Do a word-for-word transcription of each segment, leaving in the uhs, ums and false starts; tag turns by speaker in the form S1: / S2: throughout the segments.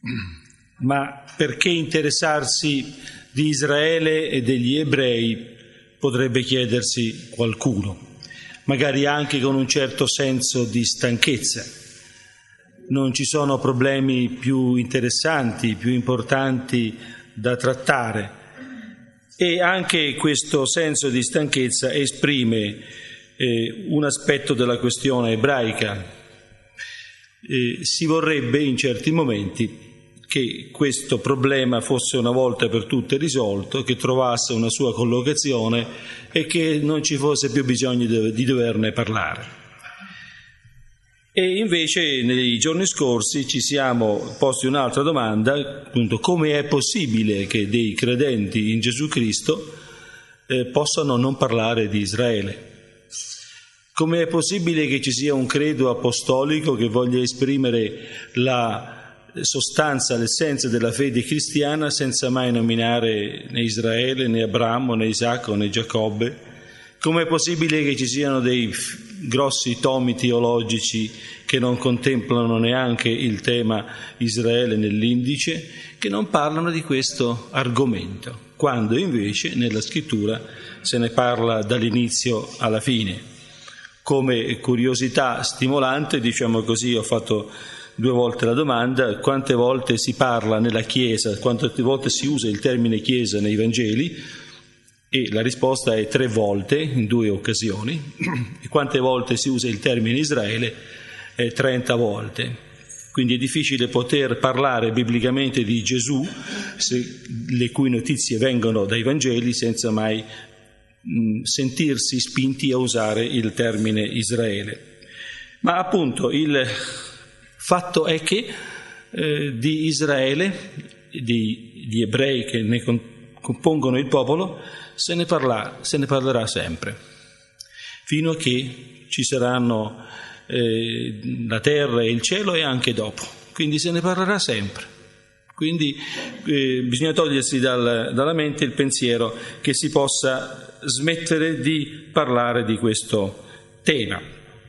S1: Ma perché interessarsi di Israele e degli ebrei, potrebbe chiedersi qualcuno, magari anche con un certo senso di stanchezza. Non ci sono problemi più interessanti, più importanti da trattare, e anche questo senso di stanchezza esprime eh, un aspetto della questione ebraica. Eh, si vorrebbe in certi momenti che questo problema fosse una volta per tutte risolto, che trovasse una sua collocazione e che non ci fosse più bisogno di, di doverne parlare. E invece nei giorni scorsi ci siamo posti un'altra domanda, appunto: come è possibile che dei credenti in Gesù Cristo eh, possano non parlare di Israele? Come è possibile che ci sia un credo apostolico che voglia esprimere la sostanza, l'essenza della fede cristiana senza mai nominare né Israele, né Abramo, né Isacco, né Giacobbe? Com'è possibile che ci siano dei f- grossi tomi teologici che non contemplano neanche il tema Israele nell'indice, che non parlano di questo argomento, quando invece nella scrittura se ne parla dall'inizio alla fine? Come curiosità stimolante, diciamo così, ho fatto due volte la domanda: quante volte si parla nella Chiesa, quante volte si usa il termine Chiesa nei Vangeli? E la risposta è tre volte, in due occasioni. E quante volte si usa il termine Israele? È trenta volte. Quindi è difficile poter parlare biblicamente di Gesù, se, le cui notizie vengono dai Vangeli, senza mai mh, sentirsi spinti a usare il termine Israele. Ma appunto il fatto è che eh, di Israele, di, di ebrei che ne compongono il popolo, se ne, parla, se ne parlerà sempre, fino a che ci saranno eh, la terra e il cielo, e anche dopo. Quindi se ne parlerà sempre. Quindi eh, bisogna togliersi dal, dalla mente il pensiero che si possa smettere di parlare di questo tema.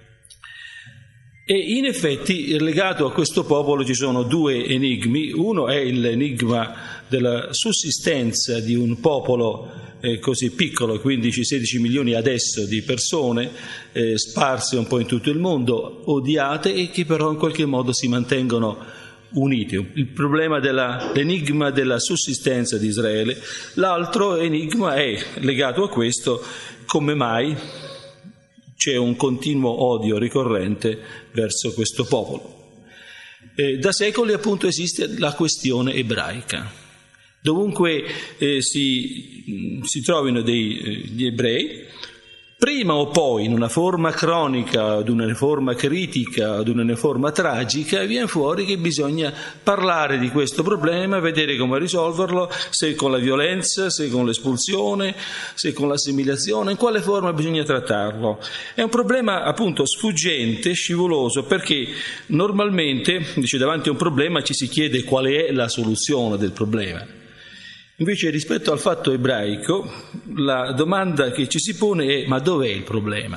S1: E in effetti legato a questo popolo ci sono due enigmi. Uno è l'enigma della sussistenza di un popolo eh, così piccolo, quindici sedici milioni adesso di persone eh, sparse un po' in tutto il mondo, odiate, e che però in qualche modo si mantengono uniti. Il problema della, l'enigma della sussistenza di Israele. L'altro enigma è legato a questo: come mai c'è un continuo odio ricorrente verso questo popolo. Eh, da secoli appunto esiste la questione ebraica. Dovunque eh, si, si trovino degli ebrei, prima o poi, in una forma cronica, ad una forma critica, ad una forma tragica, viene fuori che bisogna parlare di questo problema, vedere come risolverlo, se con la violenza, se con l'espulsione, se con l'assimilazione, in quale forma bisogna trattarlo. È un problema appunto sfuggente, scivoloso, perché normalmente, dice, davanti a un problema ci si chiede qual è la soluzione del problema. Invece rispetto al fatto ebraico, la domanda che ci si pone è: ma dov'è il problema?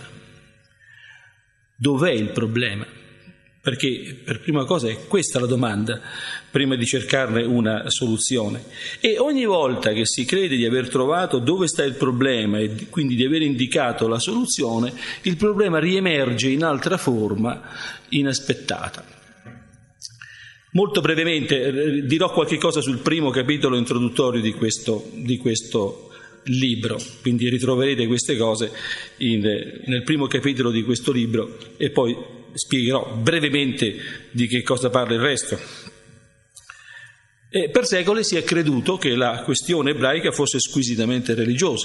S1: Dov'è il problema? Perché per prima cosa è questa la domanda, prima di cercarne una soluzione. E ogni volta che si crede di aver trovato dove sta il problema e quindi di aver indicato la soluzione, il problema riemerge in altra forma inaspettata. Molto brevemente dirò qualche cosa sul primo capitolo introduttorio di questo, di questo libro, quindi ritroverete queste cose in, nel primo capitolo di questo libro, e poi spiegherò brevemente di che cosa parla il resto. E per secoli si è creduto che la questione ebraica fosse squisitamente religiosa,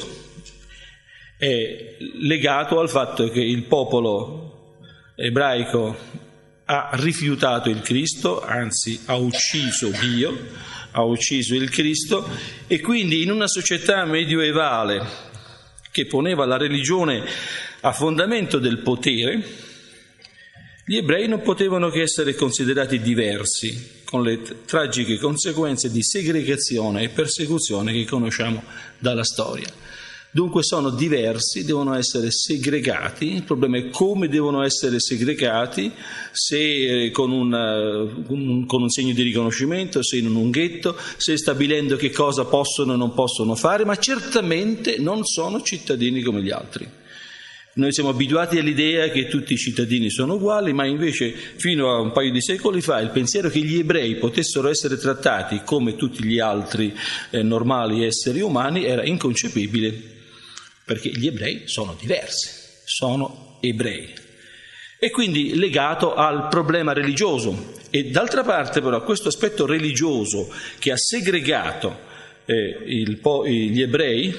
S1: è legato al fatto che il popolo ebraico ha rifiutato il Cristo, anzi ha ucciso Dio, ha ucciso il Cristo, e quindi in una società medioevale che poneva la religione a fondamento del potere, gli ebrei non potevano che essere considerati diversi, con le t- tragiche conseguenze di segregazione e persecuzione che conosciamo dalla storia. Dunque sono diversi, devono essere segregati. Il problema è come devono essere segregati, se con, una, con un segno di riconoscimento, se in un unghetto, se stabilendo che cosa possono e non possono fare, ma certamente non sono cittadini come gli altri. Noi siamo abituati all'idea che tutti i cittadini sono uguali, ma invece fino a un paio di secoli fa il pensiero che gli ebrei potessero essere trattati come tutti gli altri eh, normali esseri umani era inconcepibile, perché gli ebrei sono diversi, sono ebrei. E quindi legato al problema religioso. E d'altra parte però questo aspetto religioso che ha segregato eh, il, gli ebrei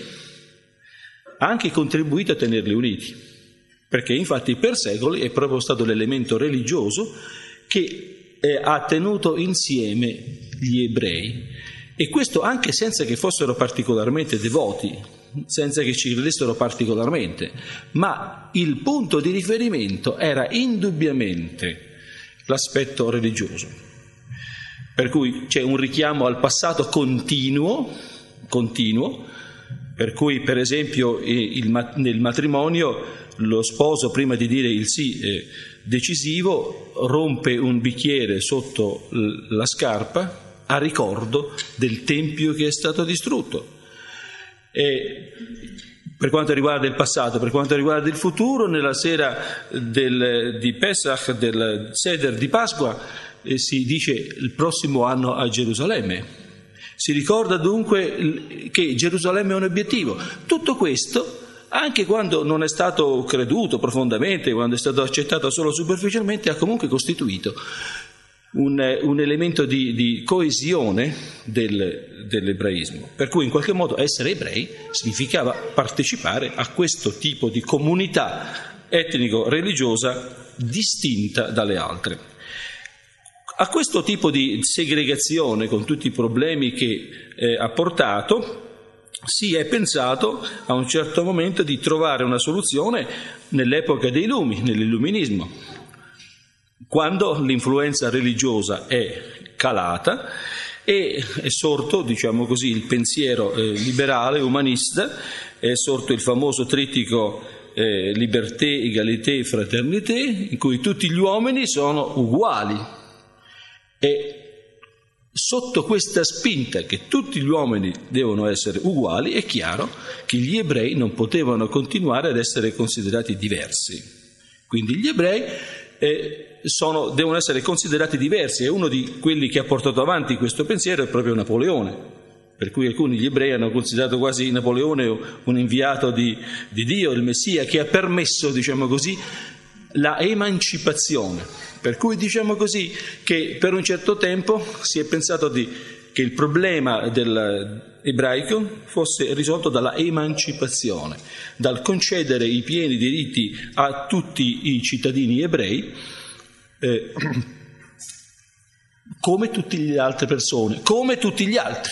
S1: ha anche contribuito a tenerli uniti. Perché infatti per secoli è proprio stato l'elemento religioso che eh, ha tenuto insieme gli ebrei, e questo anche senza che fossero particolarmente devoti, senza che ci credessero particolarmente, ma il punto di riferimento era indubbiamente l'aspetto religioso. Per cui c'è un richiamo al passato continuo, continuo, per cui per esempio il, nel matrimonio lo sposo, prima di dire il sì eh, decisivo, rompe un bicchiere sotto la scarpa a ricordo del tempio che è stato distrutto. E per quanto riguarda il passato, per quanto riguarda il futuro, nella sera del, di Pesach, del Seder di Pasqua, eh, si dice il prossimo anno a Gerusalemme. Si ricorda dunque che Gerusalemme è un obiettivo. Tutto questo, anche quando non è stato creduto profondamente, quando è stato accettato solo superficialmente, ha comunque costituito un, un elemento di, di coesione del, dell'ebraismo. Per cui in qualche modo essere ebrei significava partecipare a questo tipo di comunità etnico-religiosa distinta dalle altre. A questo tipo di segregazione, con tutti i problemi che eh, ha portato, si è pensato a un certo momento di trovare una soluzione nell'epoca dei lumi, nell'illuminismo, quando l'influenza religiosa è calata e è sorto, diciamo così, il pensiero eh, liberale, umanista, è sorto il famoso trittico eh, Liberté, Égalité, Fraternité, in cui tutti gli uomini sono uguali. E sotto questa spinta che tutti gli uomini devono essere uguali, è chiaro che gli ebrei non potevano continuare ad essere considerati diversi. Quindi gli ebrei eh, sono, devono essere considerati diversi, e uno di quelli che ha portato avanti questo pensiero è proprio Napoleone, per cui alcuni gli ebrei hanno considerato quasi Napoleone un inviato di, di Dio, il Messia, che ha permesso, diciamo così, la emancipazione. Per cui diciamo così che per un certo tempo si è pensato di, che il problema dell'ebraico fosse risolto dalla emancipazione, dal concedere i pieni diritti a tutti i cittadini ebrei eh, come tutte le altre persone, come tutti gli altri.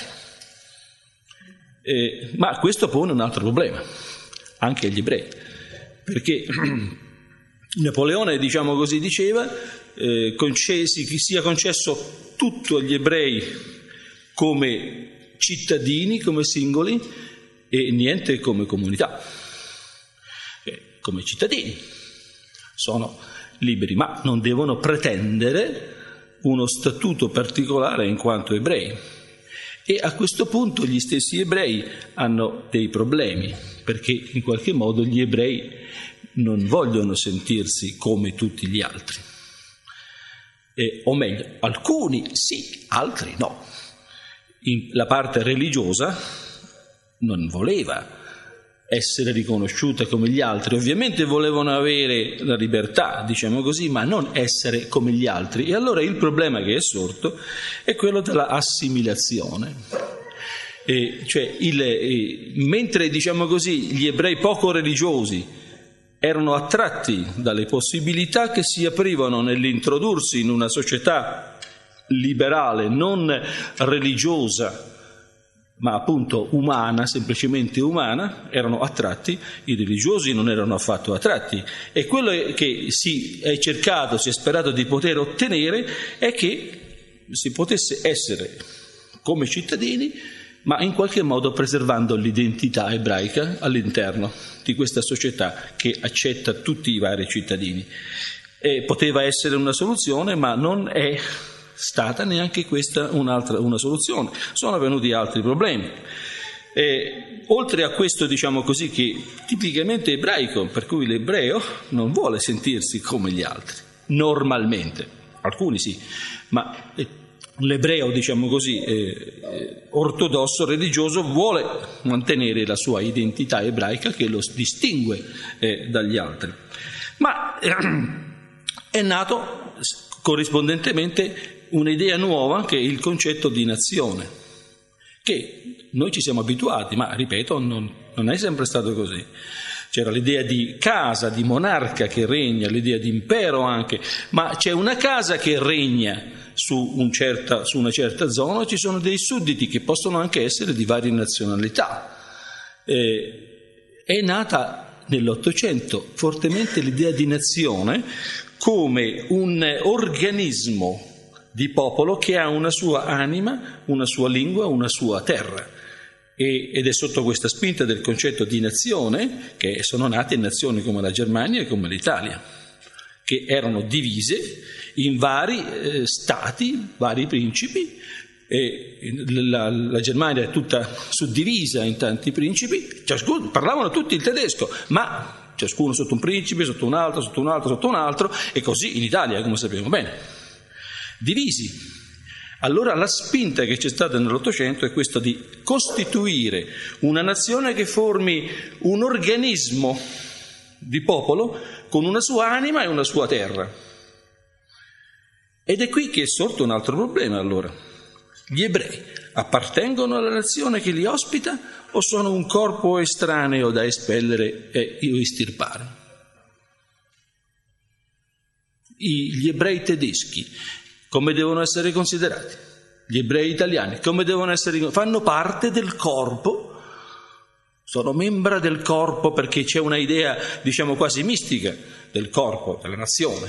S1: Eh, ma questo pone un altro problema, anche agli ebrei, perché Napoleone, diciamo così, diceva eh, concesi, che sia concesso tutto agli ebrei come cittadini, come singoli, e niente come comunità. Eh, come cittadini sono liberi, ma non devono pretendere uno statuto particolare in quanto ebrei. E a questo punto gli stessi ebrei hanno dei problemi, perché in qualche modo gli ebrei non vogliono sentirsi come tutti gli altri, eh, o meglio, alcuni sì, altri no. In, la parte religiosa non voleva essere riconosciuta come gli altri, ovviamente volevano avere la libertà, diciamo così, ma non essere come gli altri. E allora il problema che è sorto è quello della assimilazione. Eh, cioè il, eh, mentre, diciamo così, gli ebrei poco religiosi erano attratti dalle possibilità che si aprivano nell'introdursi in una società liberale, non religiosa, ma appunto umana, semplicemente umana, erano attratti, i religiosi non erano affatto attratti. E quello che si è cercato, si è sperato di poter ottenere è che si potesse essere come cittadini ma in qualche modo preservando l'identità ebraica all'interno di questa società che accetta tutti i vari cittadini. E poteva essere una soluzione, ma non è stata neanche questa un'altra una soluzione. Sono venuti altri problemi. E, oltre a questo, diciamo così, che tipicamente ebraico, per cui l'ebreo non vuole sentirsi come gli altri, normalmente, alcuni sì, ma l'ebreo, diciamo così, eh, ortodosso, religioso, vuole mantenere la sua identità ebraica che lo distingue eh, dagli altri. Ma eh, è nato corrispondentemente un'idea nuova, che è il concetto di nazione, che noi ci siamo abituati, ma ripeto, non, non è sempre stato così. C'era l'idea di casa, di monarca che regna, l'idea di impero anche, ma c'è una casa che regna su, un certa, su una certa zona, ci sono dei sudditi che possono anche essere di varie nazionalità. Eh, è nata nell'Ottocento fortemente l'idea di nazione come un organismo di popolo che ha una sua anima, una sua lingua, una sua terra. E, ed è sotto questa spinta del concetto di nazione che sono nate nazioni come la Germania e come l'Italia, che erano divise in vari eh, stati, vari principi. E la, la Germania è tutta suddivisa in tanti principi, ciascuno, parlavano tutti il tedesco, ma ciascuno sotto un principe, sotto un altro, sotto un altro, sotto un altro, e così in Italia, come sappiamo bene, divisi. Allora la spinta che c'è stata nell'Ottocento è questa di costituire una nazione che formi un organismo di popolo con una sua anima e una sua terra. Ed è qui che è sorto un altro problema allora. Gli ebrei appartengono alla nazione che li ospita o sono un corpo estraneo da espellere e estirpare? Gli ebrei tedeschi come devono essere considerati? Gli ebrei italiani come devono essere? Fanno parte del corpo, sono membra del corpo, perché c'è una idea, diciamo, quasi mistica del corpo, della nazione.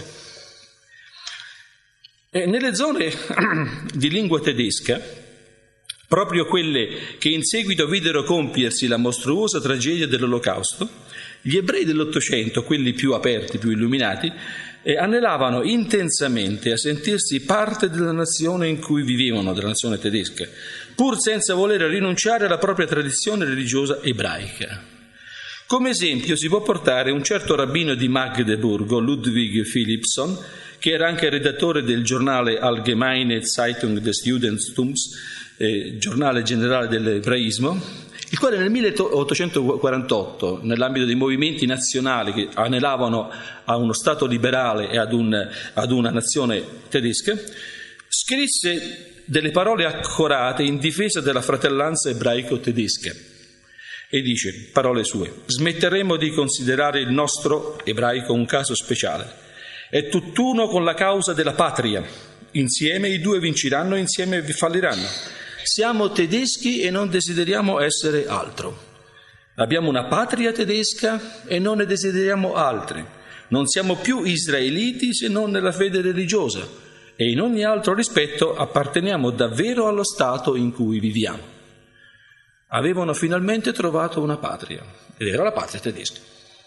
S1: E nelle zone di lingua tedesca, proprio quelle che in seguito videro compiersi la mostruosa tragedia dell'Olocausto, gli ebrei dell'Ottocento, quelli più aperti, più illuminati, e anelavano intensamente a sentirsi parte della nazione in cui vivevano, della nazione tedesca, pur senza voler rinunciare alla propria tradizione religiosa ebraica. Come esempio si può portare un certo rabbino di Magdeburgo, Ludwig Philippson, che era anche redattore del giornale Allgemeine Zeitung des Judentums, eh, giornale generale dell'ebraismo, il quale nel milleottocentoquarantotto, nell'ambito dei movimenti nazionali che anelavano a uno Stato liberale e ad, un, ad una nazione tedesca, scrisse delle parole accorate in difesa della fratellanza ebraico-tedesca e dice, parole sue: smetteremo di considerare il nostro ebraico un caso speciale, è tutt'uno con la causa della patria, insieme i due vinciranno, insieme falliranno. Siamo tedeschi e non desideriamo essere altro. Abbiamo una patria tedesca e non ne desideriamo altre. Non siamo più israeliti se non nella fede religiosa e in ogni altro rispetto apparteniamo davvero allo Stato in cui viviamo. Avevano finalmente trovato una patria ed era la patria tedesca.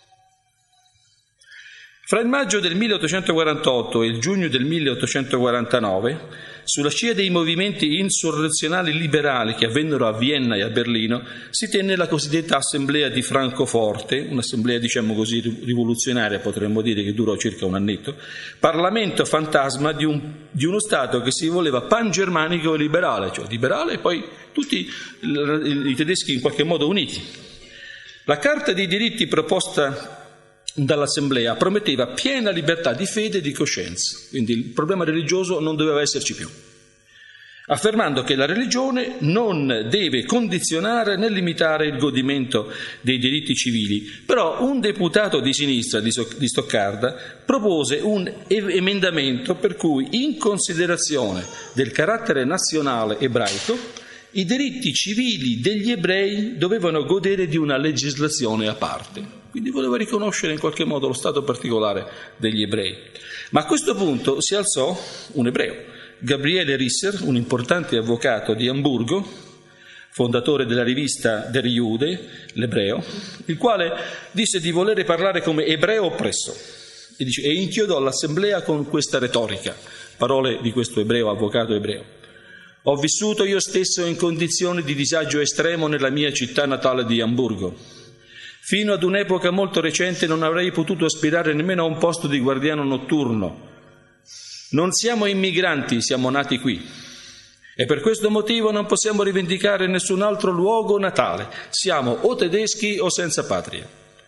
S1: Fra il maggio del milleottocentoquarantotto e il giugno del milleottocentoquarantanove, sulla scia dei movimenti insurrezionali liberali che avvennero a Vienna e a Berlino, si tenne la cosiddetta Assemblea di Francoforte, un'assemblea, diciamo così, rivoluzionaria, potremmo dire, che durò circa un annetto, parlamento fantasma di, un, di uno Stato che si voleva pangermanico e liberale, cioè liberale e poi tutti i tedeschi in qualche modo uniti. La Carta dei diritti proposta dall'Assemblea prometteva piena libertà di fede e di coscienza, quindi il problema religioso non doveva esserci più, affermando che la religione non deve condizionare né limitare il godimento dei diritti civili. Però un deputato di sinistra di Stoccarda propose un emendamento per cui, in considerazione del carattere nazionale ebraico, i diritti civili degli ebrei dovevano godere di una legislazione a parte. Quindi voleva riconoscere in qualche modo lo stato particolare degli ebrei. Ma a questo punto si alzò un ebreo, Gabriele Risser, un importante avvocato di Amburgo, fondatore della rivista Der Jude, l'ebreo, il quale disse di volere parlare come ebreo oppresso e, dice, e inchiodò l'assemblea con questa retorica, parole di questo ebreo, avvocato ebreo. Ho vissuto io stesso in condizioni di disagio estremo nella mia città natale di Amburgo. Fino ad un'epoca molto recente non avrei potuto aspirare nemmeno a un posto di guardiano notturno. Non siamo immigranti, siamo nati qui. E per questo motivo non possiamo rivendicare nessun altro luogo natale. Siamo o tedeschi o senza patria.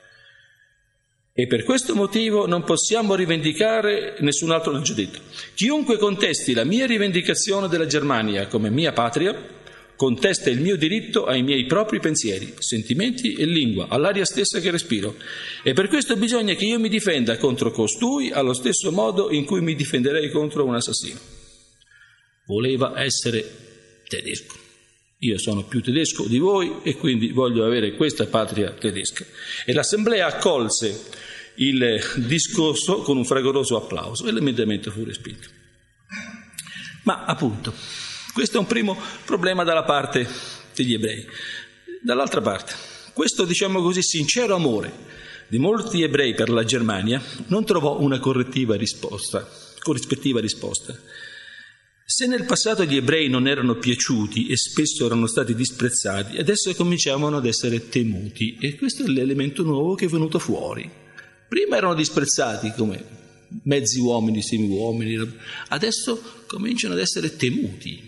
S1: E per questo motivo non possiamo rivendicare nessun altro, l'ho già detto. Chiunque contesti la mia rivendicazione della Germania come mia patria, contesta il mio diritto ai miei propri pensieri, sentimenti e lingua, all'aria stessa che respiro. E per questo bisogna che io mi difenda contro costui allo stesso modo in cui mi difenderei contro un assassino. Voleva essere tedesco. Io sono più tedesco di voi e quindi voglio avere questa patria tedesca. E l'assemblea accolse il discorso con un fragoroso applauso e l'emendamento fu respinto. Ma appunto, questo è un primo problema dalla parte degli ebrei. Dall'altra parte, questo, diciamo così, sincero amore di molti ebrei per la Germania non trovò una correttiva risposta, corrispettiva risposta. Se nel passato gli ebrei non erano piaciuti e spesso erano stati disprezzati, adesso cominciavano ad essere temuti e questo è l'elemento nuovo che è venuto fuori. Prima erano disprezzati come mezzi uomini, semi uomini, adesso cominciano ad essere temuti.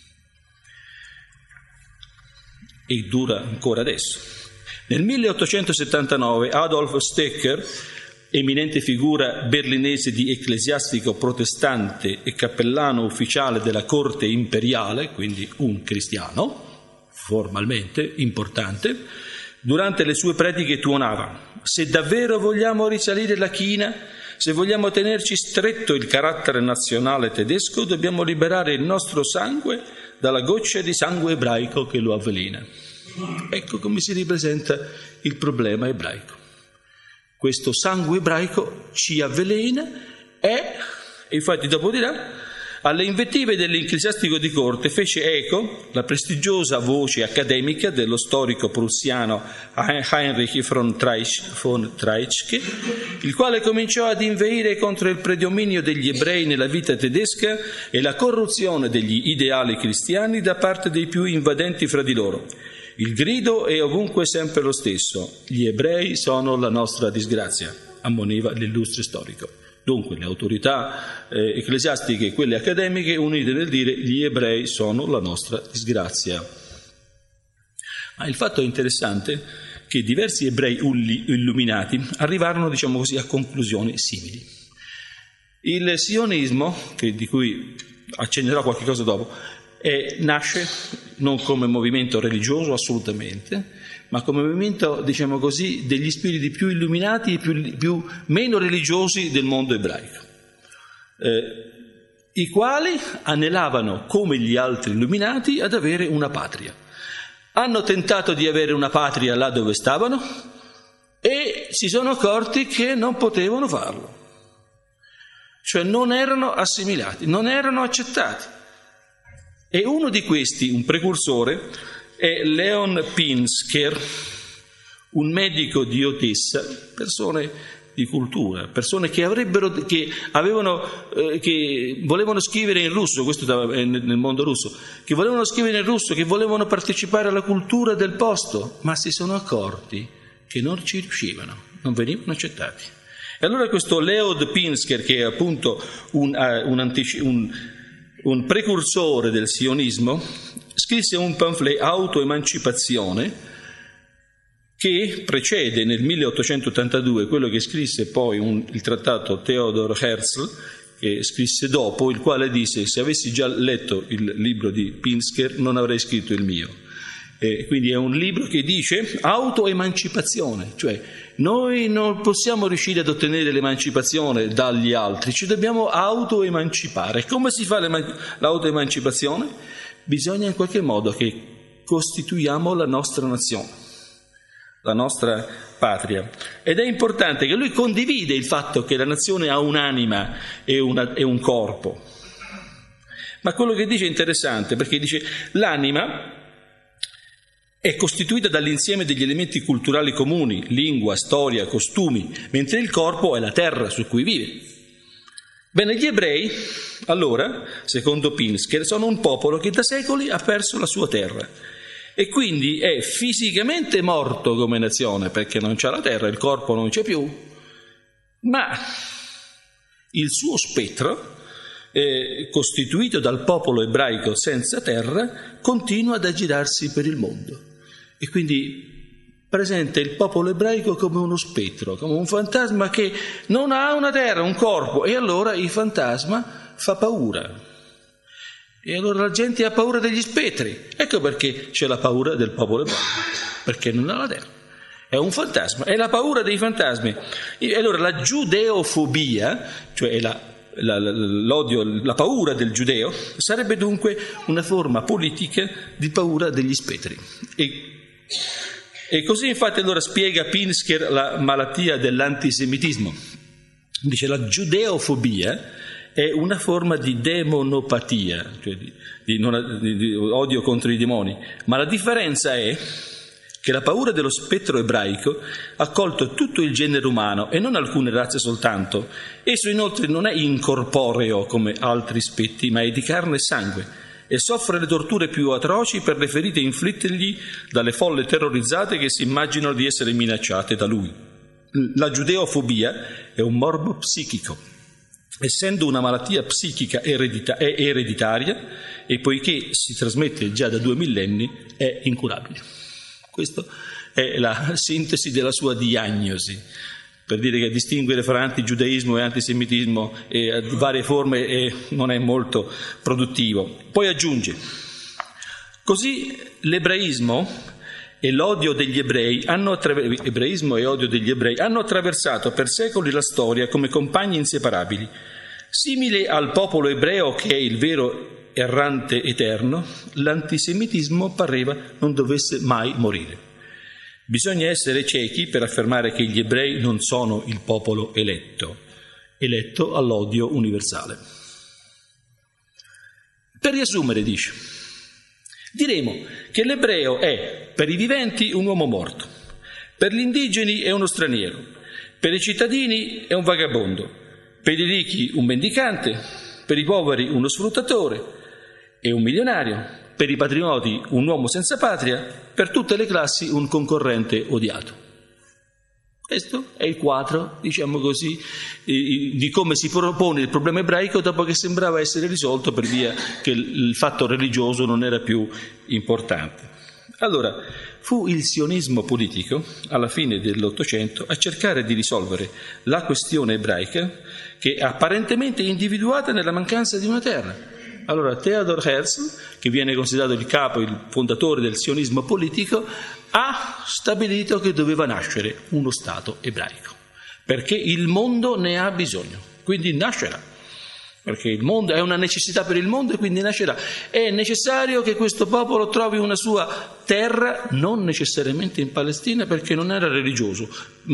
S1: E dura ancora adesso. Nel milleottocentosettantanove Adolf Stecker, eminente figura berlinese di ecclesiastico protestante e cappellano ufficiale della corte imperiale, quindi un cristiano, formalmente importante, durante le sue prediche tuonava: se davvero vogliamo risalire la china, se vogliamo tenerci stretto il carattere nazionale tedesco, dobbiamo liberare il nostro sangue dalla goccia di sangue ebraico che lo avvelena. Ecco come si ripresenta il problema ebraico. Questo sangue ebraico ci avvelena e, e infatti dopo dirà, alle invettive dell'ecclesiastico di corte fece eco la prestigiosa voce accademica dello storico prussiano Heinrich von Treitschke, il quale cominciò ad inveire contro il predominio degli ebrei nella vita tedesca e la corruzione degli ideali cristiani da parte dei più invadenti fra di loro. Il grido è ovunque sempre lo stesso: gli ebrei sono la nostra disgrazia, ammoniva l'illustre storico. Dunque le autorità eh, ecclesiastiche e quelle accademiche unite nel dire gli ebrei sono la nostra disgrazia. Ma il fatto è interessante che diversi ebrei illuminati arrivarono, diciamo così, a conclusioni simili. Il sionismo, che, di cui accennerò qualche cosa dopo, eh, nasce non come movimento religioso assolutamente, ma come movimento, diciamo così, degli spiriti più illuminati e più, più, meno religiosi del mondo ebraico, eh, i quali anelavano, come gli altri illuminati, ad avere una patria. Hanno tentato di avere una patria là dove stavano e si sono accorti che non potevano farlo, cioè non erano assimilati, non erano accettati. E uno di questi, un precursore, è Leon Pinsker, un medico di Odessa, persone di cultura, persone che avrebbero, che avevano, eh, che volevano scrivere in russo, questo nel mondo russo, che volevano scrivere in russo, che volevano partecipare alla cultura del posto, ma si sono accorti che non ci riuscivano, non venivano accettati. E allora questo Leon Pinsker, che è appunto un, uh, un, antici- un, un precursore del sionismo, scrisse un pamphlet, Autoemancipazione, che precede nel milleottocentottantadue quello che scrisse poi un, il trattato Theodor Herzl, che scrisse dopo, il quale disse: se avessi già letto il libro di Pinsker non avrei scritto il mio. E quindi è un libro che dice autoemancipazione, cioè noi non possiamo riuscire ad ottenere l'emancipazione dagli altri, ci dobbiamo autoemancipare. Come si fa l'autoemancipazione? Bisogna in qualche modo che costituiamo la nostra nazione, la nostra patria. Ed è importante che lui condivide il fatto che la nazione ha un'anima e, una, e un corpo. Ma quello che dice è interessante, perché dice l'anima è costituita dall'insieme degli elementi culturali comuni, lingua, storia, costumi, mentre il corpo è la terra su cui vive. Bene, gli ebrei, allora, secondo Pinsker, sono un popolo che da secoli ha perso la sua terra e quindi è fisicamente morto come nazione, perché non c'è la terra, il corpo non c'è più, ma il suo spettro, eh, costituito dal popolo ebraico senza terra, continua ad aggirarsi per il mondo. E quindi presenta il popolo ebraico come uno spettro, come un fantasma che non ha una terra, un corpo, e allora il fantasma fa paura. E allora la gente ha paura degli spettri. Ecco perché c'è la paura del popolo ebraico, perché non ha la terra. È un fantasma, è la paura dei fantasmi. E allora la giudeofobia, cioè la, la, l'odio, la paura del giudeo, sarebbe dunque una forma politica di paura degli spettri. E E così infatti allora spiega Pinsker la malattia dell'antisemitismo. Dice la giudeofobia è una forma di demonopatia, cioè di, di, non, di, di odio contro i demoni, ma la differenza è che la paura dello spettro ebraico ha colto tutto il genere umano e non alcune razze soltanto. Esso inoltre non è incorporeo come altri spetti, ma è di carne e sangue, e soffre le torture più atroci per le ferite inflittegli dalle folle terrorizzate che si immaginano di essere minacciate da lui. La giudeofobia è un morbo psichico, essendo una malattia psichica eredita- è ereditaria e poiché si trasmette già da due millenni è incurabile. Questa è la sintesi della sua diagnosi, per dire che distinguere fra antigiudaismo e antisemitismo e di varie forme è, non è molto produttivo. Poi aggiunge: così l'ebraismo e l'odio degli ebrei hanno attraver- ebraismo e odio degli ebrei hanno attraversato per secoli la storia come compagni inseparabili. Simile al popolo ebreo, che è il vero errante eterno, l'antisemitismo pareva non dovesse mai morire. Bisogna essere ciechi per affermare che gli ebrei non sono il popolo eletto, eletto all'odio universale. Per riassumere, dice, diremo che l'ebreo è per i viventi un uomo morto, per gli indigeni è uno straniero, per i cittadini è un vagabondo, per i ricchi un mendicante, per i poveri uno sfruttatore e un milionario, per i patrioti un uomo senza patria, per tutte le classi un concorrente odiato. Questo è il quadro, diciamo così, di come si propone il problema ebraico dopo che sembrava essere risolto per via che il fatto religioso non era più importante. Allora, fu il sionismo politico, alla fine dell'Ottocento, a cercare di risolvere la questione ebraica che è apparentemente individuata nella mancanza di una terra. Allora Theodor Herzl, che viene considerato il capo, il fondatore del sionismo politico, ha stabilito che doveva nascere uno Stato ebraico, perché il mondo ne ha bisogno, quindi nascerà, perché il mondo è una necessità per il mondo e quindi nascerà. È necessario che questo popolo trovi una sua terra, non necessariamente in Palestina perché non era religioso,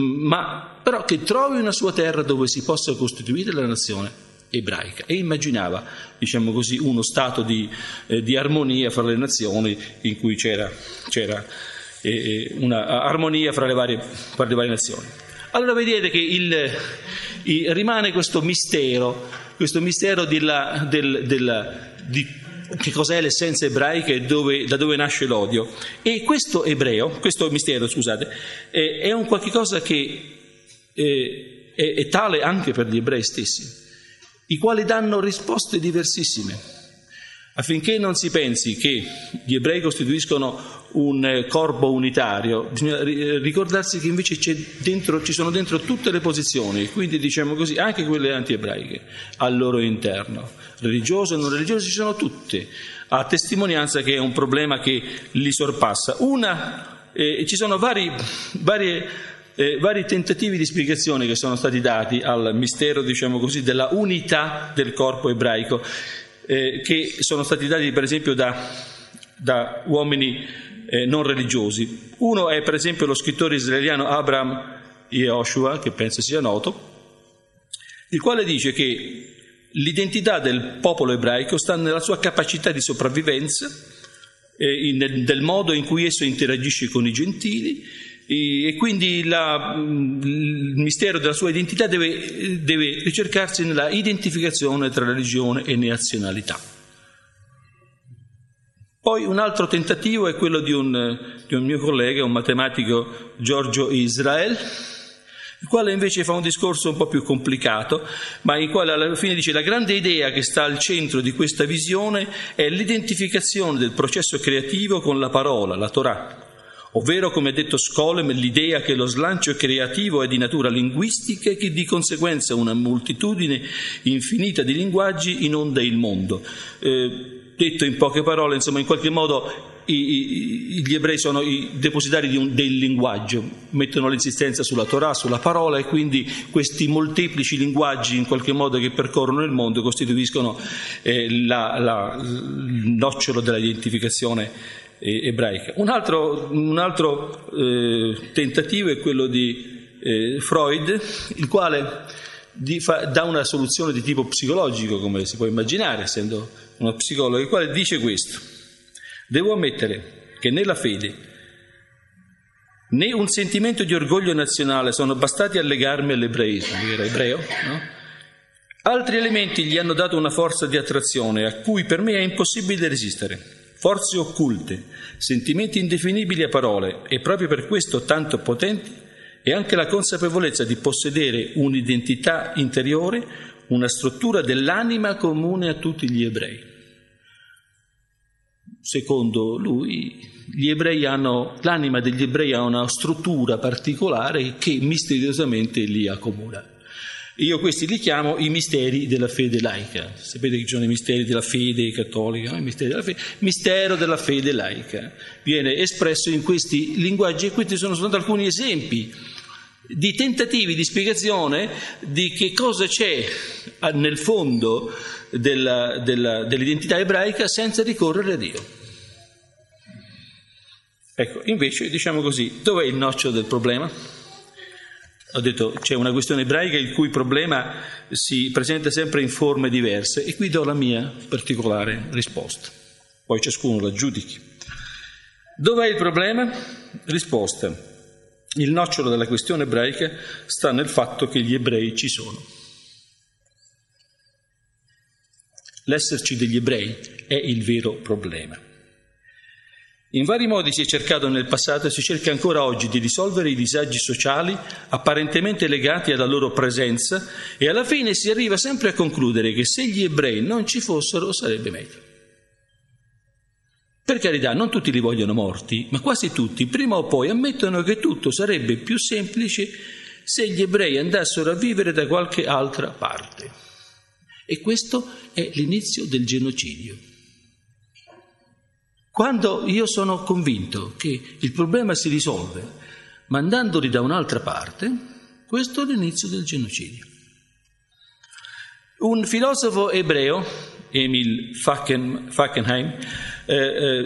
S1: ma però che trovi una sua terra dove si possa costituire la nazione ebraica, e immaginava, diciamo così, uno stato di, eh, di armonia fra le nazioni in cui c'era, c'era eh, una armonia fra le, varie, fra le varie nazioni. Allora vedete che il, il, rimane questo mistero, questo mistero della, del, della, di che cos'è l'essenza ebraica e dove, da dove nasce l'odio. E questo ebreo, questo mistero, scusate, eh, è un qualche cosa che eh, è, è tale anche per gli ebrei stessi, i quali danno risposte diversissime, affinché non si pensi che gli ebrei costituiscono un corpo unitario. Bisogna ricordarsi che invece c'è dentro, ci sono dentro tutte le posizioni, quindi diciamo così anche quelle anti-ebraiche al loro interno, religiose e non religiose, ci sono tutte, a testimonianza che è un problema che li sorpassa. Una, eh, ci sono vari, varie Eh, vari tentativi di spiegazione che sono stati dati al mistero, diciamo così, della unità del corpo ebraico, eh, che sono stati dati per esempio da, da uomini eh, non religiosi. Uno è per esempio lo scrittore israeliano Abraham Yehoshua, che penso sia noto, il quale dice che l'identità del popolo ebraico sta nella sua capacità di sopravvivenza eh, in, del modo in cui esso interagisce con i gentili, e, e quindi la, il mistero della sua identità deve, deve ricercarsi nella identificazione tra religione e nazionalità. Poi un altro tentativo è quello di un, di un mio collega, un matematico, Giorgio Israel, il quale invece fa un discorso un po' più complicato, ma il quale alla fine dice: la grande idea che sta al centro di questa visione è l'identificazione del processo creativo con la parola, la Torah, ovvero, come ha detto Scholem, l'idea che lo slancio creativo è di natura linguistica e che di conseguenza una moltitudine infinita di linguaggi inonda il mondo. Eh, detto in poche parole, insomma, in qualche modo i, i, gli ebrei sono i depositari di un, del linguaggio, mettono l'insistenza sulla Torah, sulla parola, e quindi questi molteplici linguaggi in qualche modo che percorrono il mondo costituiscono eh, la, la, il nocciolo della identificazione eh, ebraica. Un altro, un altro eh, tentativo è quello di eh, Freud, il quale di, fa, dà una soluzione di tipo psicologico, come si può immaginare, essendo uno psicologo, il quale dice questo: devo ammettere che né la fede né un sentimento di orgoglio nazionale sono bastati a legarmi all'ebraismo. Lui era ebreo, no? Altri elementi gli hanno dato una forza di attrazione a cui per me è impossibile resistere, forze occulte, sentimenti indefinibili a parole, e proprio per questo tanto potenti è anche la consapevolezza di possedere un'identità interiore, una struttura dell'anima comune a tutti gli ebrei. Secondo lui, gli ebrei hanno, l'anima degli ebrei ha una struttura particolare che misteriosamente li accomuna. Io questi li chiamo i misteri della fede laica. Sapete che ci sono i misteri della fede cattolica, no? I misteri della fede. Mistero della fede laica viene espresso in questi linguaggi, e questi sono soltanto alcuni esempi di tentativi di spiegazione di che cosa c'è nel fondo della, della, dell'identità ebraica senza ricorrere a Dio. Ecco, invece, diciamo così, dov'è il nocciolo del problema? Ho detto, c'è una questione ebraica il cui problema si presenta sempre in forme diverse, e qui do la mia particolare risposta. Poi ciascuno la giudichi. Dov'è il problema? Risposta: il nocciolo della questione ebraica sta nel fatto che gli ebrei ci sono. L'esserci degli ebrei è il vero problema. In vari modi si è cercato nel passato e si cerca ancora oggi di risolvere i disagi sociali apparentemente legati alla loro presenza, e alla fine si arriva sempre a concludere che se gli ebrei non ci fossero sarebbe meglio. Per carità, non tutti li vogliono morti, ma quasi tutti prima o poi ammettono che tutto sarebbe più semplice se gli ebrei andassero a vivere da qualche altra parte. E questo è l'inizio del genocidio. Quando io sono convinto che il problema si risolve mandandoli da un'altra parte, questo è l'inizio del genocidio. Un filosofo ebreo, Emil Fackenheim, eh, eh,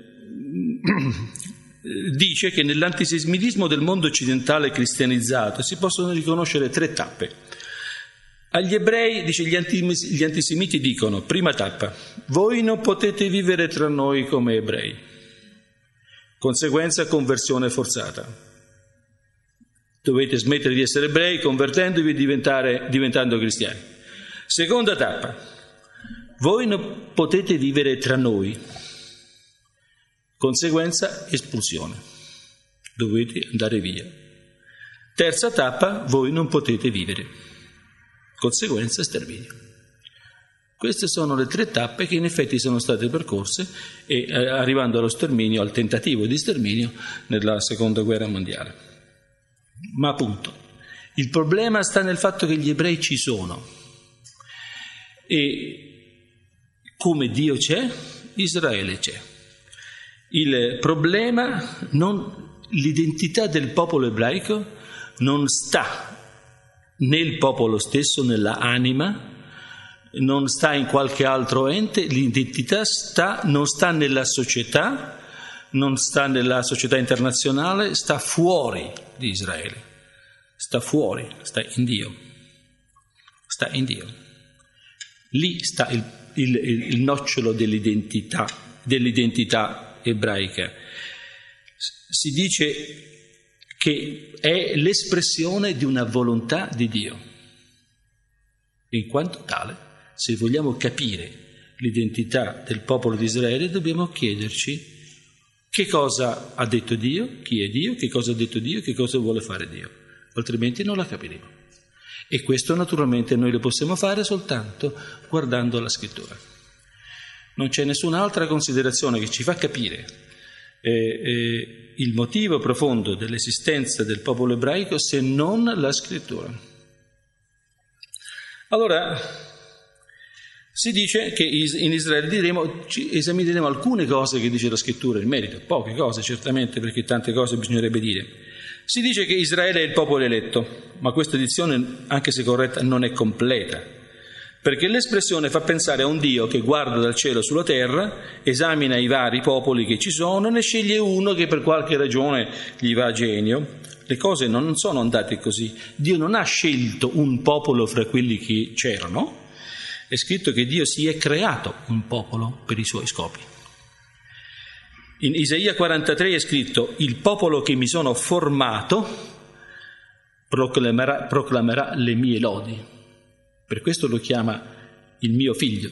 S1: dice che nell'antisemitismo del mondo occidentale cristianizzato si possono riconoscere tre tappe. Agli ebrei, dice, gli, antis- gli antisemiti dicono: prima tappa, voi non potete vivere tra noi come ebrei. Conseguenza, conversione forzata. Dovete smettere di essere ebrei convertendovi e diventare, diventando cristiani. Seconda tappa, voi non potete vivere tra noi. Conseguenza, espulsione. Dovete andare via. Terza tappa, voi non potete vivere. Conseguenza, sterminio. Queste sono le tre tappe che in effetti sono state percorse, e eh, arrivando allo sterminio, al tentativo di sterminio nella seconda guerra mondiale. Ma appunto, il problema sta nel fatto che gli ebrei ci sono, e come Dio c'è, Israele c'è. Il problema, non, l'identità del popolo ebraico non sta nel popolo stesso, nella anima, non sta in qualche altro ente, l'identità sta, non sta nella società, non sta nella società internazionale, sta fuori di Israele, sta fuori, sta in Dio, sta in Dio. Lì sta il, il, il nocciolo dell'identità, dell'identità ebraica, si dice che è l'espressione di una volontà di Dio. In quanto tale, se vogliamo capire l'identità del popolo di Israele, dobbiamo chiederci che cosa ha detto Dio, chi è Dio, che cosa ha detto Dio, che cosa vuole fare Dio. Altrimenti non la capiremo. E questo naturalmente noi lo possiamo fare soltanto guardando la Scrittura. Non c'è nessun'altra considerazione che ci fa capire eh, eh, il motivo profondo dell'esistenza del popolo ebraico se non la Scrittura. Allora, si dice che in Israele diremo, esamineremo alcune cose che dice la Scrittura in merito, poche cose certamente, perché tante cose bisognerebbe dire. Si dice che Israele è il popolo eletto, ma questa dizione, anche se corretta, non è completa, perché l'espressione fa pensare a un Dio che guarda dal cielo sulla terra, esamina i vari popoli che ci sono, ne sceglie uno che per qualche ragione gli va a genio. Le cose non sono andate così. Dio non ha scelto un popolo fra quelli che c'erano. È scritto che Dio si è creato un popolo per i suoi scopi. In Isaia quarantatré è scritto: il popolo che mi sono formato proclamerà, proclamerà le mie lodi. Per questo lo chiama il mio figlio.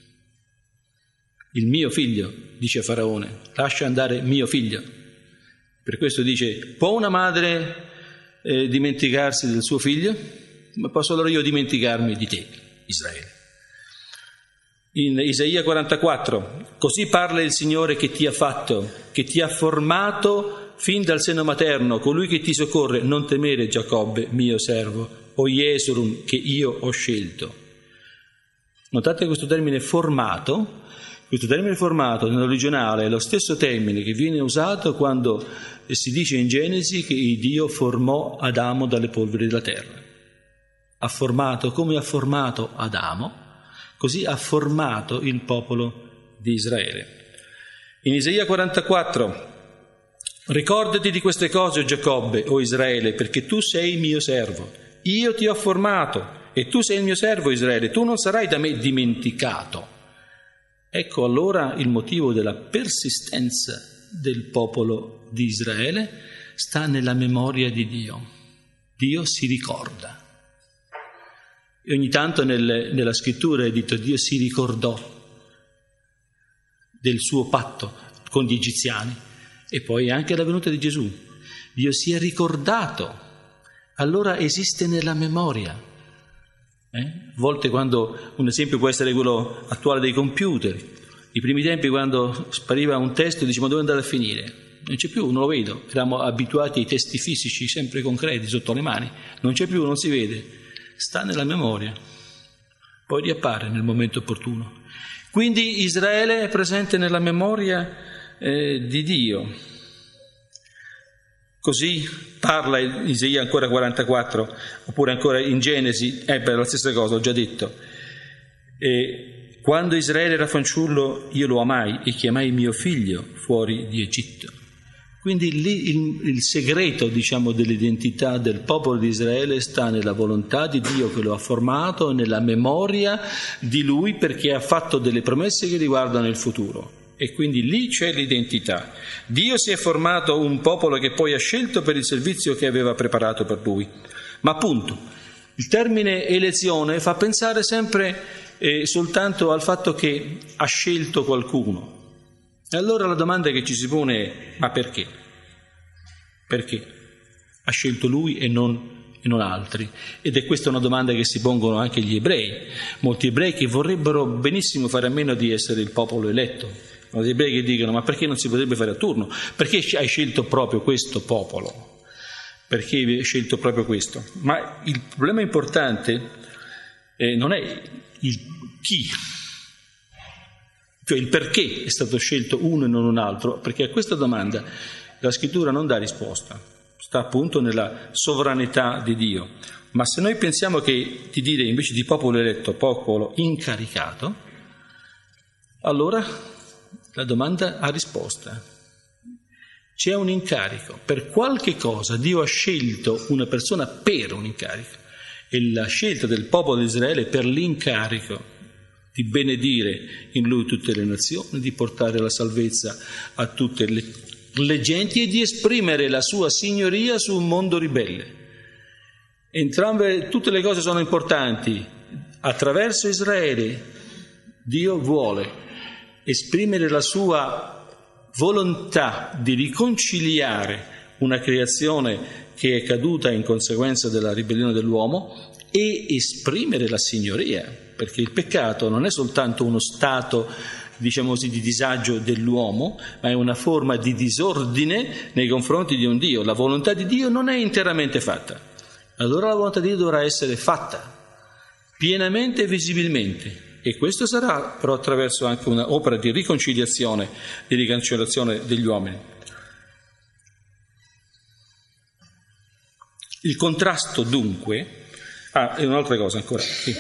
S1: Il mio figlio, dice Faraone, lascia andare mio figlio. Per questo dice: può una madre eh, dimenticarsi del suo figlio? Ma posso allora io dimenticarmi di te, Israele. In Isaia quarantaquattro, così parla il Signore che ti ha fatto, che ti ha formato fin dal seno materno, colui che ti soccorre. Non temere, Giacobbe, mio servo, o Jesurun, che io ho scelto. Notate questo termine formato. Questo termine formato nell'originale è lo stesso termine che viene usato quando si dice in Genesi che Dio formò Adamo dalle polveri della terra. Ha formato, come ha formato Adamo, così ha formato il popolo di Israele. In Isaia quarantaquattro, ricordati di queste cose, o Giacobbe, o Israele, perché tu sei mio servo. Io ti ho formato e tu sei il mio servo, Israele. Tu non sarai da me dimenticato. Ecco allora il motivo della persistenza del popolo di Israele sta nella memoria di Dio. Dio si ricorda. E ogni tanto nel, nella scrittura è detto Dio si ricordò del suo patto con gli egiziani e poi anche la venuta di Gesù. Dio si è ricordato, allora esiste nella memoria. Eh? A volte quando, un esempio può essere quello attuale dei computer, i primi tempi quando spariva un testo diciamo dove è andato a finire? Non c'è più, non lo vedo, eravamo abituati ai testi fisici sempre concreti sotto le mani, non c'è più, non si vede. Sta nella memoria, poi riappare nel momento opportuno. Quindi Israele è presente nella memoria eh, di Dio. Così parla in Isaia ancora quarantaquattro, oppure ancora in Genesi, è eh, per la stessa cosa, ho già detto. E quando Israele era fanciullo io lo amai e chiamai mio figlio fuori di Egitto. Quindi lì il, il segreto, diciamo, dell'identità del popolo di Israele sta nella volontà di Dio che lo ha formato, nella memoria di Lui, perché ha fatto delle promesse che riguardano il futuro. E quindi lì c'è l'identità. Dio si è formato un popolo che poi ha scelto per il servizio che aveva preparato per Lui. Ma appunto, il termine elezione fa pensare sempre eh, soltanto al fatto che ha scelto qualcuno. E allora la domanda che ci si pone è: ma perché? Perché ha scelto lui e non, e non altri? Ed è questa una domanda che si pongono anche gli ebrei. Molti ebrei che vorrebbero benissimo fare a meno di essere il popolo eletto. Molti ebrei che dicono: ma perché non si potrebbe fare a turno? Perché hai scelto proprio questo popolo? Perché hai scelto proprio questo? Ma il problema importante eh, non è il chi, cioè il perché è stato scelto uno e non un altro, perché a questa domanda la scrittura non dà risposta, sta appunto nella sovranità di Dio. Ma se noi pensiamo che di dire invece di popolo eletto, popolo incaricato, allora la domanda ha risposta. C'è un incarico, per qualche cosa Dio ha scelto una persona per un incarico, e la scelta del popolo di Israele per l'incarico di benedire in lui tutte le nazioni, di portare la salvezza a tutte le, le genti e di esprimere la sua signoria su un mondo ribelle. Entrambe, tutte le cose sono importanti. Attraverso Israele Dio vuole esprimere la sua volontà di riconciliare una creazione che è caduta in conseguenza della ribellione dell'uomo e esprimere la signoria, perché il peccato non è soltanto uno stato, diciamo così, di disagio dell'uomo, ma è una forma di disordine nei confronti di un Dio. La volontà di Dio non è interamente fatta. Allora la volontà di Dio dovrà essere fatta pienamente e visibilmente, e questo sarà però attraverso anche un'opera di riconciliazione, di riconciliazione degli uomini. Il contrasto dunque... Ah, e un'altra cosa ancora. Sì.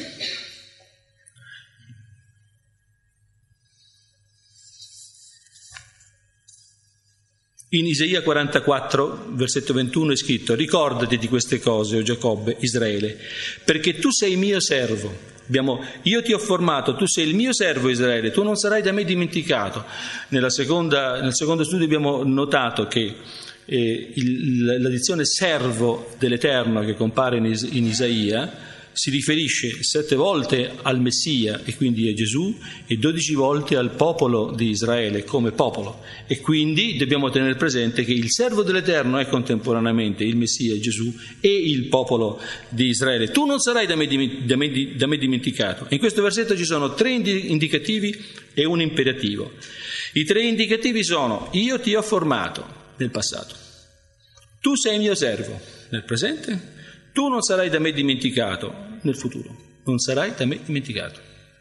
S1: In Isaia quarantaquattro, versetto ventuno è scritto: ricordati di queste cose, o Giacobbe, Israele, perché tu sei mio servo. Abbiamo, io ti ho formato, tu sei il mio servo Israele, tu non sarai da me dimenticato. Nella seconda, nel secondo studio abbiamo notato che eh, il, la dizione servo dell'Eterno che compare in, Is- in Isaia si riferisce sette volte al Messia, e quindi a Gesù, e dodici volte al popolo di Israele come popolo, e quindi dobbiamo tenere presente che il servo dell'Eterno è contemporaneamente il Messia, Gesù, e il popolo di Israele. Tu non sarai da me, da me, da me dimenticato. In questo versetto ci sono tre indicativi e un imperativo. I tre indicativi sono: io ti ho formato nel passato, tu sei mio servo nel presente, tu non sarai da me dimenticato nel futuro, non sarai da me dimenticato.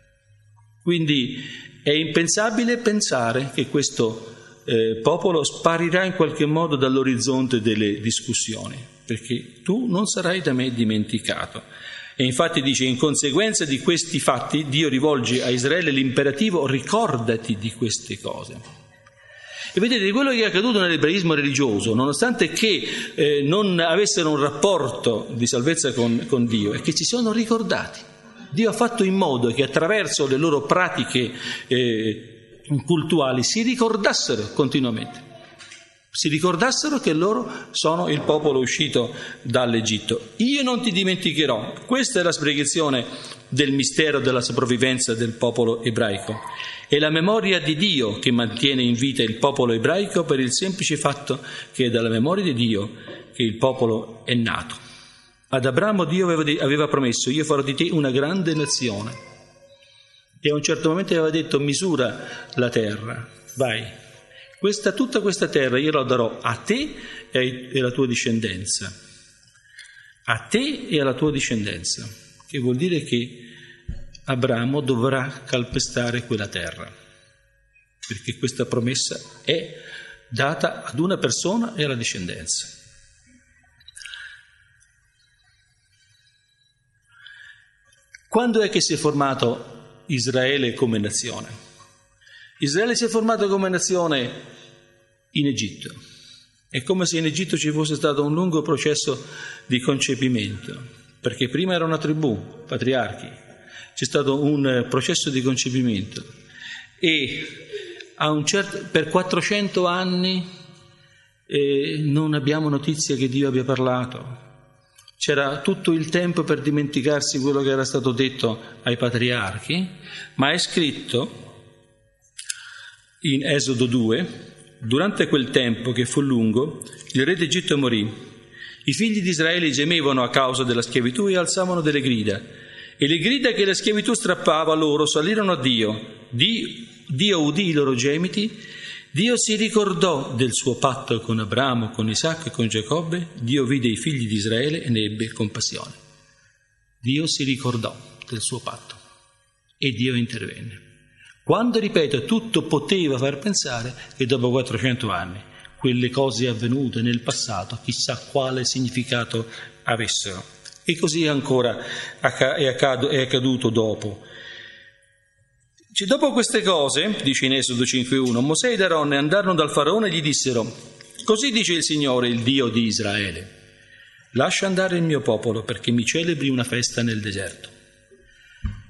S1: Quindi è impensabile pensare che questo eh, popolo sparirà in qualche modo dall'orizzonte delle discussioni, perché tu non sarai da me dimenticato. E infatti dice: in conseguenza di questi fatti Dio rivolge a Israele l'imperativo: ricordati di queste cose. E vedete, quello che è accaduto nell'ebraismo religioso, nonostante che eh, non avessero un rapporto di salvezza con, con Dio, è che ci sono ricordati. Dio ha fatto in modo che attraverso le loro pratiche eh, cultuali si ricordassero continuamente, si ricordassero che loro sono il popolo uscito dall'Egitto. Io non ti dimenticherò. Questa è la spiegazione del mistero della sopravvivenza del popolo ebraico. È la memoria di Dio che mantiene in vita il popolo ebraico, per il semplice fatto che è dalla memoria di Dio che il popolo è nato. Ad Abramo Dio aveva, aveva promesso: io farò di te una grande nazione. E a un certo momento aveva detto: misura la terra, vai. Questa, tutta questa terra io la darò a te e alla tua discendenza. A te e alla tua discendenza. Che vuol dire che Abramo dovrà calpestare quella terra, perché questa promessa è data ad una persona e alla discendenza. Quando è che si è formato Israele come nazione? Israele si è formato come nazione in Egitto. È come se in Egitto ci fosse stato un lungo processo di concepimento, perché prima era una tribù, patriarchi. C'è stato un processo di concepimento e a un certo, per quattrocento anni eh, non abbiamo notizia che Dio abbia parlato. C'era tutto il tempo per dimenticarsi quello che era stato detto ai patriarchi, ma è scritto in Esodo due: durante quel tempo che fu lungo, il re d'Egitto morì. I figli di Israele gemevano a causa della schiavitù e alzavano delle grida. E le grida che la schiavitù strappava loro salirono a Dio. Dio udì i loro gemiti. Dio si ricordò del suo patto con Abramo, con Isacco e con Giacobbe. Dio vide i figli di Israele e ne ebbe compassione. Dio si ricordò del suo patto e Dio intervenne. Quando, ripeto, tutto poteva far pensare che dopo quattrocento anni quelle cose avvenute nel passato chissà quale significato avessero. E così ancora è accaduto dopo. Cioè, dopo queste cose, dice in Esodo cinque uno, Mosè ed Aronne andarono dal Faraone e gli dissero: così dice il Signore, il Dio di Israele: lascia andare il mio popolo perché mi celebri una festa nel deserto.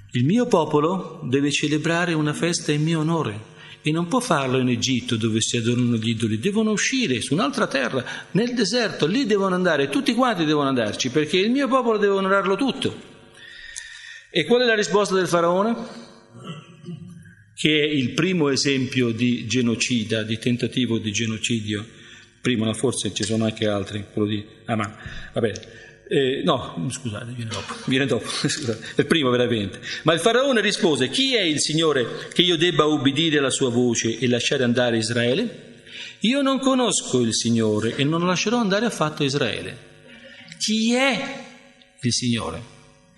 S1: Il mio popolo deve celebrare una festa in mio onore e non può farlo in Egitto dove si adorano gli idoli, devono uscire su un'altra terra, nel deserto, lì devono andare, tutti quanti devono andarci perché il mio popolo deve onorarlo tutto. E qual è la risposta del faraone? Che è il primo esempio di genocida, di tentativo di genocidio. Prima, no, forse ci sono anche altri, quello di Aman. Va bene. Eh, no, scusate, viene dopo, viene dopo, scusate, è il primo veramente. Ma il faraone rispose: chi è il Signore che io debba ubbidire alla sua voce e lasciare andare Israele? Io non conosco il Signore e non lascerò andare affatto Israele. Chi è il Signore?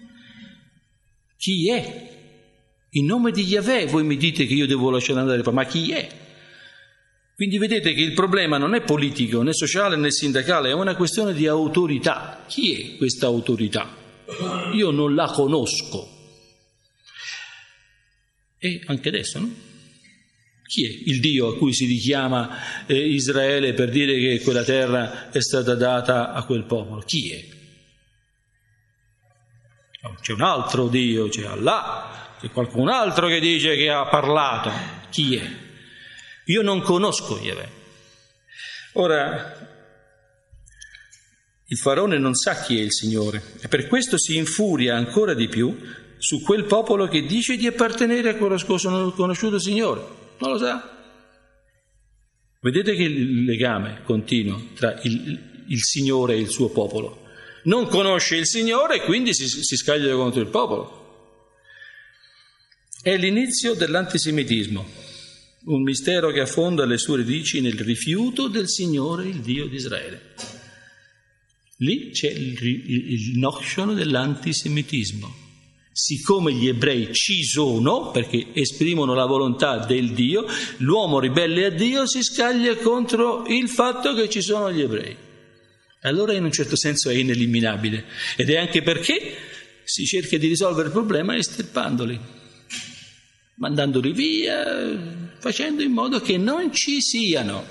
S1: Chi è? In nome di Yahweh voi mi dite che io devo lasciare andare, ma chi è? Quindi vedete che il problema non è politico, né sociale, né sindacale, è una questione di autorità. Chi è questa autorità? Io non la conosco. E anche adesso, no? Chi è il Dio a cui si richiama eh, Israele per dire che quella terra è stata data a quel popolo? Chi è? C'è un altro Dio, c'è Allah, c'è qualcun altro che dice che ha parlato. Chi è? Io non conosco Yahweh. Ora, il faraone non sa chi è il Signore e per questo si infuria ancora di più su quel popolo che dice di appartenere a quello sconosciuto Signore. Non lo sa. Vedete che il legame continuo tra il, il Signore e il suo popolo. Non conosce il Signore e quindi si, si scaglia contro il popolo. È l'inizio dell'antisemitismo, un mistero che affonda le sue radici nel rifiuto del Signore, il Dio di Israele. Lì c'è il, il, il nocciolo dell'antisemitismo. Siccome gli ebrei ci sono, perché esprimono la volontà del Dio, l'uomo ribelle a Dio si scaglia contro il fatto che ci sono gli ebrei. Allora in un certo senso è ineliminabile ed è anche perché si cerca di risolvere il problema estirpandoli, mandandoli via, facendo in modo che non ci siano.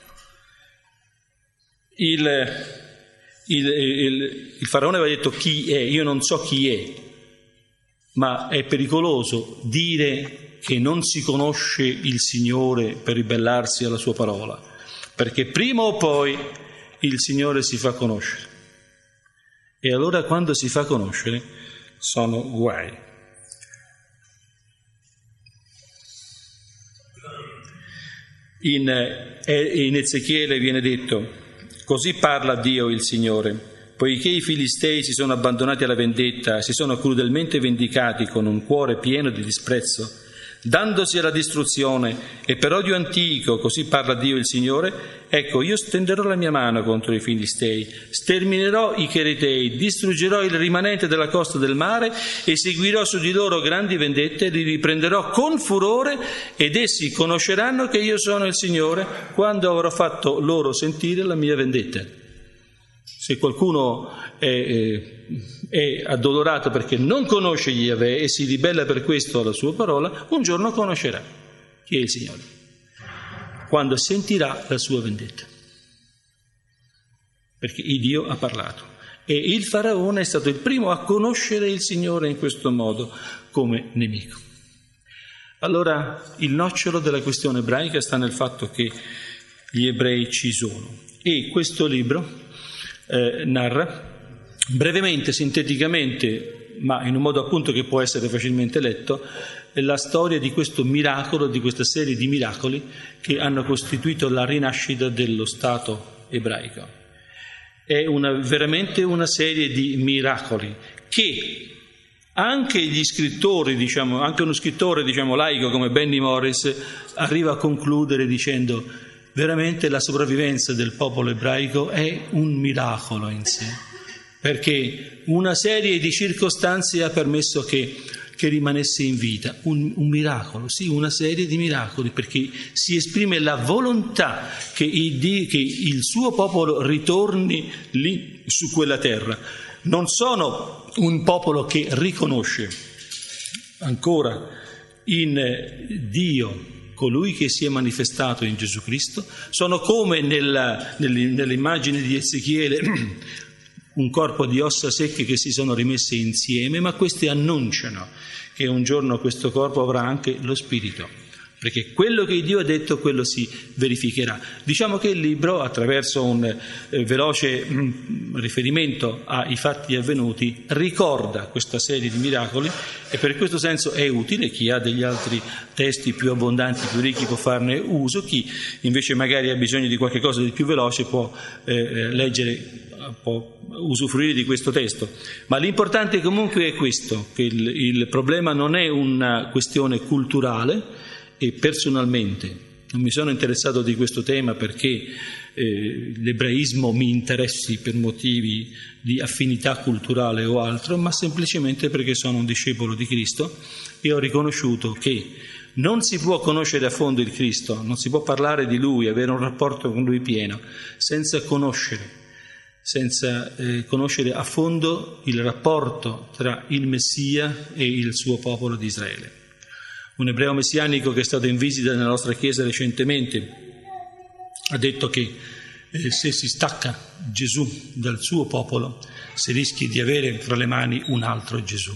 S1: Il, il, il, il faraone aveva detto chi è, io non so chi è, ma è pericoloso dire che non si conosce il Signore per ribellarsi alla sua parola, perché prima o poi il Signore si fa conoscere. E allora quando si fa conoscere sono guai. In, in Ezechiele viene detto: così parla Dio il Signore, poiché i Filistei si sono abbandonati alla vendetta, si sono crudelmente vendicati con un cuore pieno di disprezzo, dandosi alla distruzione, e per odio antico, così parla Dio il Signore, ecco, io stenderò la mia mano contro i Filistei, sterminerò i Cheretei, distruggerò il rimanente della costa del mare, eseguirò su di loro grandi vendette, li riprenderò con furore, ed essi conosceranno che io sono il Signore, quando avrò fatto loro sentire la mia vendetta. Se qualcuno è, è, è addolorato perché non conosce Yahweh e si ribella per questo alla sua parola, un giorno conoscerà chi è il Signore, quando sentirà la sua vendetta, perché il Dio ha parlato. E il faraone è stato il primo a conoscere il Signore in questo modo come nemico. Allora il nocciolo della questione ebraica sta nel fatto che gli ebrei ci sono, e questo libro Eh, narra brevemente, sinteticamente, ma in un modo appunto che può essere facilmente letto, la storia di questo miracolo, di questa serie di miracoli che hanno costituito la rinascita dello Stato ebraico. È una, veramente una serie di miracoli che anche gli scrittori, diciamo, anche uno scrittore diciamo laico come Benny Morris arriva a concludere dicendo: veramente la sopravvivenza del popolo ebraico è un miracolo in sé, perché una serie di circostanze ha permesso che, che rimanesse in vita. Un, un miracolo, sì, una serie di miracoli, perché si esprime la volontà che il, che il suo popolo ritorni lì su quella terra. Non sono un popolo che riconosce ancora in Dio colui che si è manifestato in Gesù Cristo, sono come nella, nell'immagine di Ezechiele un corpo di ossa secche che si sono rimesse insieme, ma questi annunciano che un giorno questo corpo avrà anche lo spirito, perché quello che Dio ha detto, quello si verificherà. Diciamo che il libro, attraverso un eh, veloce mh, riferimento ai fatti avvenuti, ricorda questa serie di miracoli, e per questo senso è utile. Chi ha degli altri testi più abbondanti, più ricchi, può farne uso. Chi invece magari ha bisogno di qualche cosa di più veloce può eh, leggere, può usufruire di questo testo. Ma l'importante comunque è questo, che il, il problema non è una questione culturale. E personalmente non mi sono interessato di questo tema perché eh, l'ebraismo mi interessi per motivi di affinità culturale o altro, ma semplicemente perché sono un discepolo di Cristo e ho riconosciuto che non si può conoscere a fondo il Cristo, non si può parlare di Lui, avere un rapporto con Lui pieno, senza conoscere, senza eh, conoscere a fondo il rapporto tra il Messia e il suo popolo di Israele. Un ebreo messianico che è stato in visita nella nostra chiesa recentemente ha detto che eh, se si stacca Gesù dal suo popolo si rischia di avere fra le mani un altro Gesù,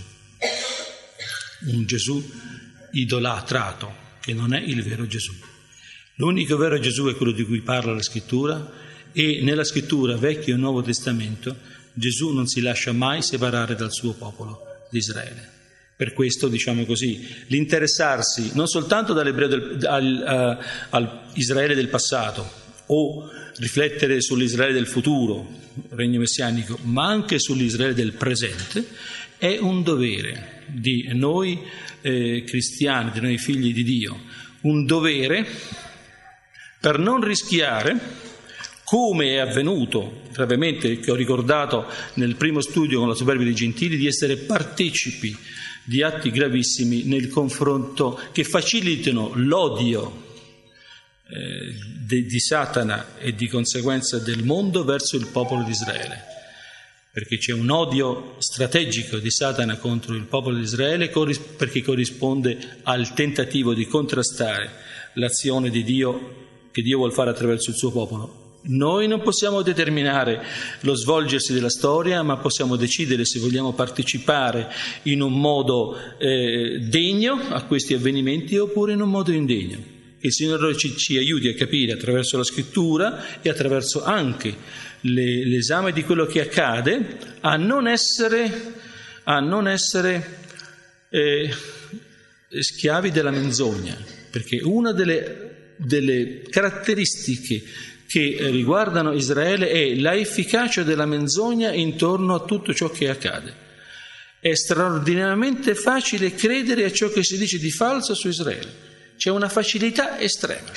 S1: un Gesù idolatrato, che non è il vero Gesù. L'unico vero Gesù è quello di cui parla la Scrittura, e nella Scrittura, Vecchio e Nuovo Testamento, Gesù non si lascia mai separare dal suo popolo di Israele. Per questo, diciamo così, l'interessarsi non soltanto dall'ebreo del, al, uh, al Israele del passato, o riflettere sull'Israele del futuro, regno messianico, ma anche sull'Israele del presente, è un dovere di noi eh, cristiani, di noi figli di Dio, un dovere per non rischiare, come è avvenuto gravemente, che ho ricordato nel primo studio con la superbia dei Gentili, di essere partecipi di atti gravissimi nel confronto, che facilitino l'odio eh, de, di Satana e di conseguenza del mondo verso il popolo di Israele, perché c'è un odio strategico di Satana contro il popolo di Israele, corris- perché corrisponde al tentativo di contrastare l'azione di Dio che Dio vuol fare attraverso il suo popolo. Noi non possiamo determinare lo svolgersi della storia, ma possiamo decidere se vogliamo partecipare in un modo eh, degno a questi avvenimenti oppure in un modo indegno. Che il Signore ci, ci aiuti a capire attraverso la Scrittura e attraverso anche le, l'esame di quello che accade, a non essere, a non essere eh, schiavi della menzogna, perché una delle, delle caratteristiche che riguardano Israele è la efficacia della menzogna intorno a tutto ciò che accade. È straordinariamente facile credere a ciò che si dice di falso su Israele. C'è una facilità estrema.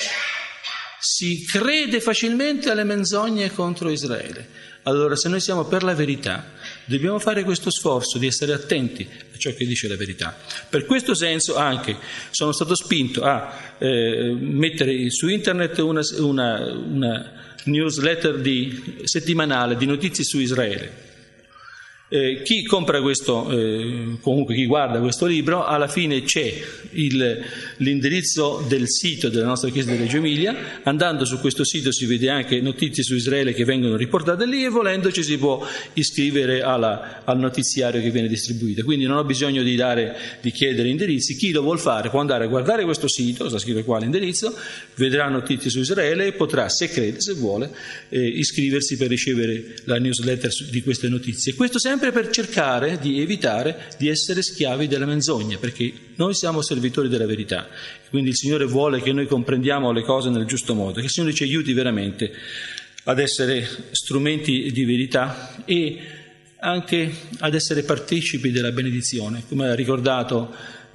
S1: Si crede facilmente alle menzogne contro Israele. Allora, se noi siamo per la verità, dobbiamo fare questo sforzo di essere attenti a ciò che dice la verità. Per questo senso anche sono stato spinto a eh, mettere su internet una, una, una newsletter di, settimanale di notizie su Israele. Eh, chi compra questo, eh, comunque chi guarda questo libro, alla fine c'è il, l'indirizzo del sito della nostra Chiesa di Reggio Emilia. Andando su questo sito si vede anche notizie su Israele che vengono riportate lì, e volendo ci si può iscrivere alla, al notiziario che viene distribuito. Quindi non ho bisogno di, dare, di chiedere indirizzi. Chi lo vuol fare può andare a guardare questo sito, sta scritto qua l'indirizzo, vedrà notizie su Israele e potrà, se crede, se vuole, eh, iscriversi per ricevere la newsletter di queste notizie. Questo sempre per cercare di evitare di essere schiavi della menzogna, perché noi siamo servitori della verità, quindi il Signore vuole che noi comprendiamo le cose nel giusto modo, che il Signore ci aiuti veramente ad essere strumenti di verità e anche ad essere partecipi della benedizione. Come ha ricordato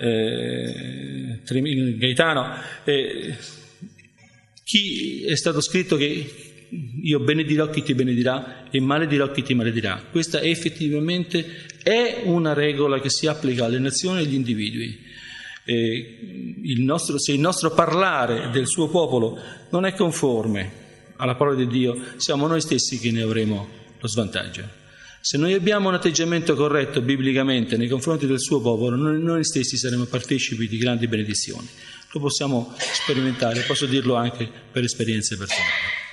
S1: eh, Gaetano, eh, chi è stato scritto che io benedirò chi ti benedirà e maledirò chi ti maledirà. Questa effettivamente è una regola che si applica alle nazioni e agli individui. Eh, il nostro, se il nostro parlare del suo popolo non è conforme alla parola di Dio, siamo noi stessi che ne avremo lo svantaggio. Se noi abbiamo un atteggiamento corretto biblicamente nei confronti del suo popolo, noi, noi stessi saremo partecipi di grandi benedizioni. Lo possiamo sperimentare, posso dirlo anche per esperienze personali.